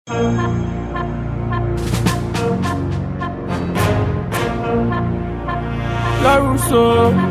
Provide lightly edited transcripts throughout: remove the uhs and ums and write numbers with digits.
Caruso,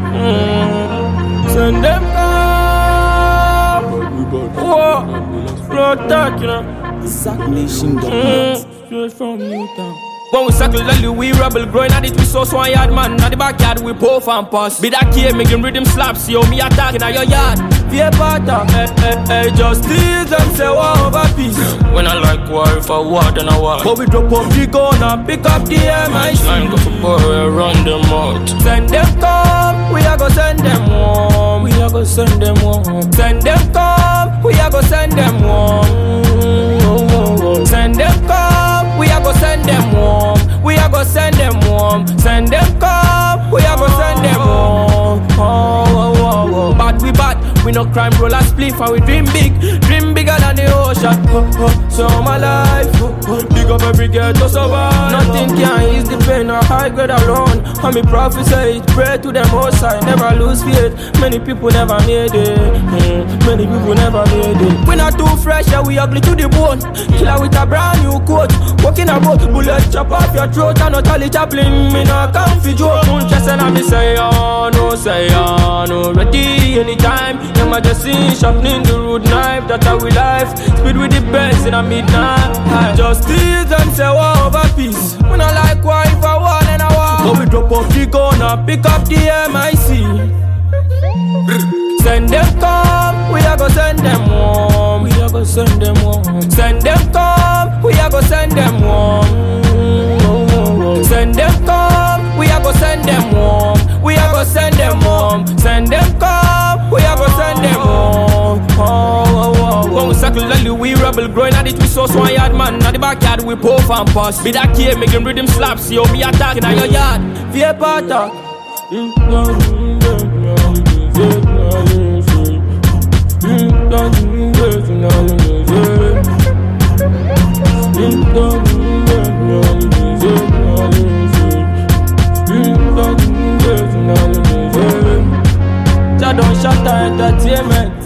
send them up. Whoa, no talk, you know. Straight from Newtown. When we circle the we rebel, growing at it, we so one yard man. At the backyard, we puff and pass. Be that key, making rhythm slaps. Yo, me attacking at your yard. Be a partner, hey, justice and say war over peace. When I like war, if I war, then I war. But we drop up the gun and pick up the MIC. Line go for boy, run them out. Send them come, we are go send them home. We are go send them home. Send them come, we are go send them home. Send them come, we are go send them home. We are go send them home. Send them come, we are go send them home. Bad we bad, we no crime roll a spliff and we dream bigger than the ocean. So my life, big up every girl to survive. Nothing can ease the pain or high grade alone. And me prophesy, pray to them outside, never lose faith. Many people never made it. Many people never made it. We not too fresh, yeah, we ugly to the bone. Killer with a brand new coat. Walking about, bullet chop off your throat. And not Charlie Chaplin, me not come for joke. Don't just and I me say no, ready anytime. Your majesty sharpening the road knife. That's how we life. Speed with the best in a midnight. Justice and say war over peace. We not like war if I want and I want. But we drop off the gun and pick up the MIC. Send them come, we are go send them home. We are go send them home. Send them come, we are go send them home. Send them come, we are go send them home. We are go send them home. Send them come, we are go send them home. When we circle the we rebel, growing at it, we so one yard man. At the backyard, we puff and pass. Be that key, making rhythm slaps. Yo, me attacking at your yard. Via pata. Don't shut down entertainment.